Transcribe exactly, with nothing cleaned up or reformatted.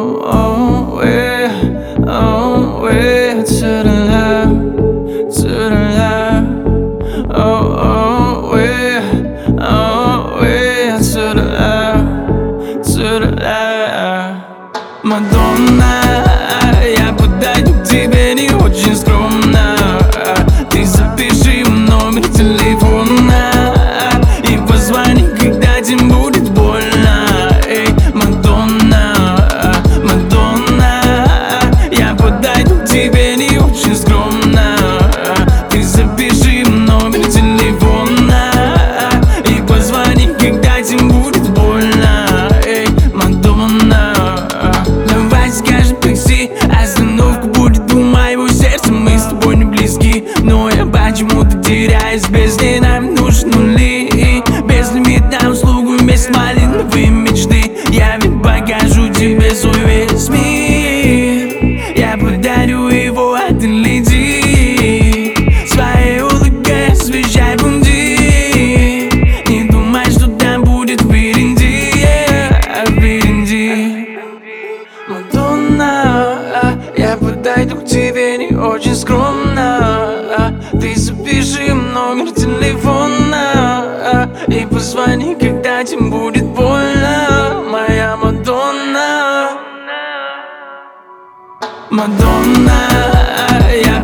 oh, oh, yeah, oh, yeah, to the left, to the left, oh, oh, yeah, oh, yeah, to the left, to the left. Мадонна, я подойду к тебе не очень скромно. Ты запиши номер телефона и позвони, когда тебе будет больно. Эй, Мадонна, Мадонна, я подойду к тебе не очень скромно. Ты запиши номер телефона и позвони, когда тебе будет больно. Эй, Мадонна, давай скажем такси, остановка будет у моего сердца. Мы с тобой не близки, но я почему-то теряюсь. Без ней нам нужны нули, безлимитная услуга вместе малиновые мечты. Я ведь покажу тебе свой весь мир, я подарю его, а ты лети. Своей улыбкой освещай пути, не думай, что там будет впереди, yeah, впереди. Мадонна, я подойду к тебе не очень скромно. Ты запиши номер телефона и позвони, когда тебе будет больно. Моя Мадонна, Мадонна, я